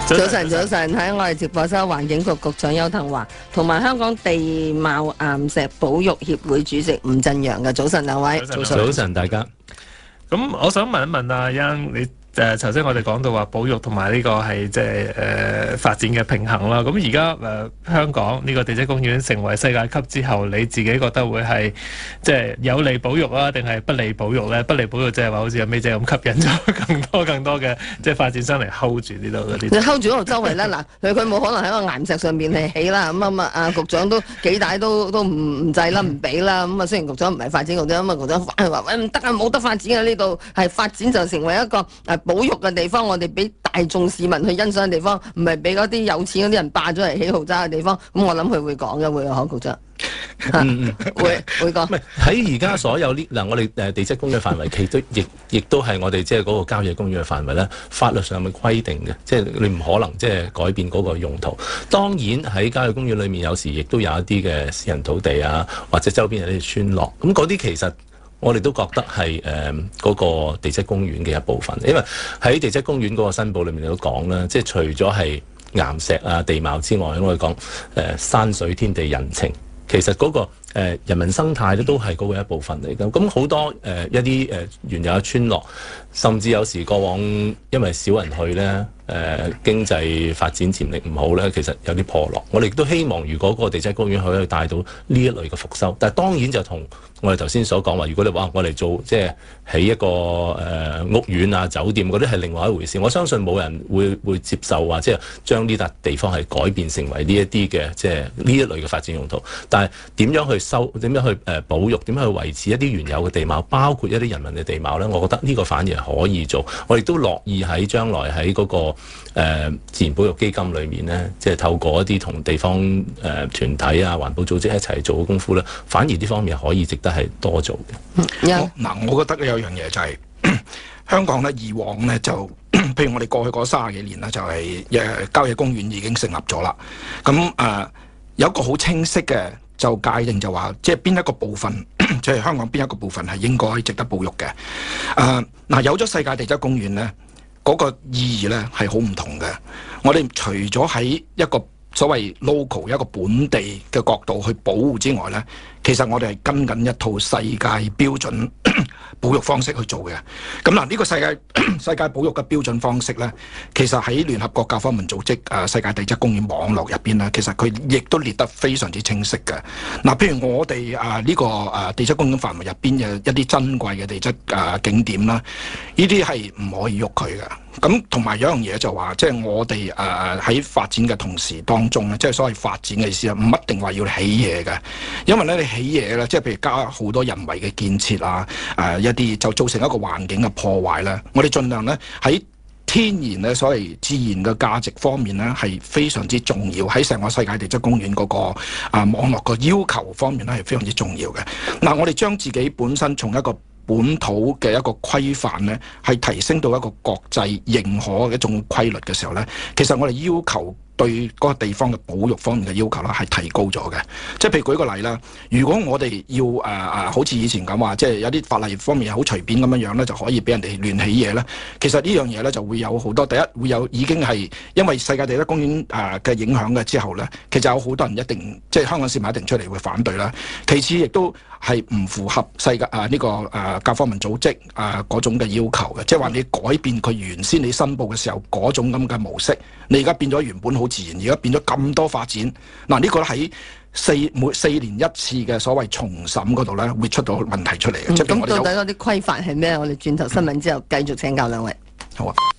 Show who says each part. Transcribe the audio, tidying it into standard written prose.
Speaker 1: 早晨，喺我哋直播室，環境局局長邱騰華同埋香港地貌岩石保育協會主席吳振陽嘅。早晨兩位，
Speaker 2: 早晨大家。
Speaker 3: 咁我想問一問阿欣，你頭先我哋講到話保育同埋呢個係即係發展嘅平衡啦。咁而家香港呢個地質公園成為世界級之後，你自己覺得會係即係有利保育啊，定係不利保育咧？不利保育即係話好似阿美姐咁吸引咗更多嘅即係發展商嚟 hold 住呢度嗰啲。
Speaker 1: 你 hold 住嗰度周圍咧，嗱佢冇可能喺個岩石上面嚟起啦。咁啊局長都幾大都唔制啦，唔俾啦。咁雖然局長唔係發展局長，咁局長反而話喂唔得啊，冇得發展啊！呢度係發展就成為一個保育嘅地方，我哋俾大眾市民去欣賞嘅地方，唔係俾嗰啲有錢嗰啲人霸咗嚟起豪宅嘅地方。咁我諗佢會講嘅，會啊，局長。會講。
Speaker 2: 喺而家所有呢我哋地質公園範圍，其都亦都係我哋即係嗰個郊野公園嘅範圍咧，法律上嘅規定嘅，即係你唔可能即係改變嗰個用途。當然喺郊野公園裏面，有時亦都有一啲嘅私人土地啊，或者周邊有啲村落，咁嗰啲其實我哋都覺得係嗰個地質公園嘅一部分，因為喺地質公園嗰個申報裏面都講啦，即係除咗係岩石啊、地貌之外，我哋講山水天地人情，其實嗰個人民生態咧都係嗰個一部分嚟嘅。咁好多一啲原有嘅村落，甚至有時過往因為少人去咧，經濟發展潛力唔好咧，其實有啲破落。我哋都希望如果嗰個地質公園可以帶到呢一類嘅復修，但係當然就同我哋頭先所講話，如果你話我哋做即係起一個屋苑啊、酒店嗰啲係另外一回事。我相信冇人會接受話即係將呢笪地方係改變成為呢一啲嘅即係呢一類嘅發展用途。但係點樣去點樣去保育，點樣去維持一啲原有嘅地貌，包括一啲人民嘅地貌咧？我覺得呢個反而係可以做。我亦都樂意喺將來喺嗰個自然保育基金裏面咧，即係透過一啲同地方團體啊、環保組織一齊做嘅功夫咧，反而呢方面可以值得係多做嘅。
Speaker 4: 我覺得有樣嘢就係香港咧，以往咧就譬如我哋過去嗰30幾年啦，就係郊野公園已經成立咗啦。咁有一個好清晰嘅就界定，就話即係邊一個部分，即係香港邊一個部分係應該值得保育嘅。有咗世界地質公園咧，嗰個意義咧係好唔同嘅。我哋除咗喺一個所謂 local 一個本地嘅角度去保護之外咧，其實我哋係跟緊一套世界標準保育方式去做嘅。咁呢個世界保育嘅標準方式咧，其實喺聯合國教科文組織世界地質公園網絡入邊咧，其實佢亦都列得非常之清晰嘅。譬如我哋呢個地質公園範圍入邊嘅一啲珍貴嘅地質景點啦，呢啲係唔可以喐佢嘅。咁同埋有一樣嘢就話，即係我哋喺發展嘅同時當中咧，即係所謂發展嘅意思啊，唔一定話要起嘢嘅，因為咧你起嘢咧，即係譬如加好多人為嘅建設啊，一啲就造成一個環境嘅破壞咧。我哋盡量咧喺天然咧所謂自然嘅價值方面咧係非常之重要，喺成個世界地質公園嗰個網絡個要求方面咧係非常之重要嘅。我哋將自己本身從一個本土嘅一個規範咧，係提升到一個國際認可嘅一種規律嘅時候咧，其實我哋要求對嗰個地方嘅保育方面嘅要求啦，係提高咗嘅。即係譬如舉個例啦，如果我哋要好似以前咁話，即係有啲法例方面好隨便咁樣咧，就可以俾人哋亂起嘢咧。其實呢樣嘢咧就會有好多，第一會有已經係因為世界地質公園嘅影響嘅之後咧，其實有好多人一定即係香港市民一定出嚟會反對啦。其次亦都係唔符合世界呢個教科文組織嗰種嘅要求嘅，即係話你改變佢原先你申報嘅時候嗰種咁嘅模式，你而家變咗原本好自然，而家變咗咁多發展，呢個喺每4年一次嘅所謂重審嗰度咧，會出到問題出嚟嘅。
Speaker 1: 咁到底嗰啲規範係咩？我哋轉頭新聞之後繼續請教兩位。
Speaker 4: 好啊。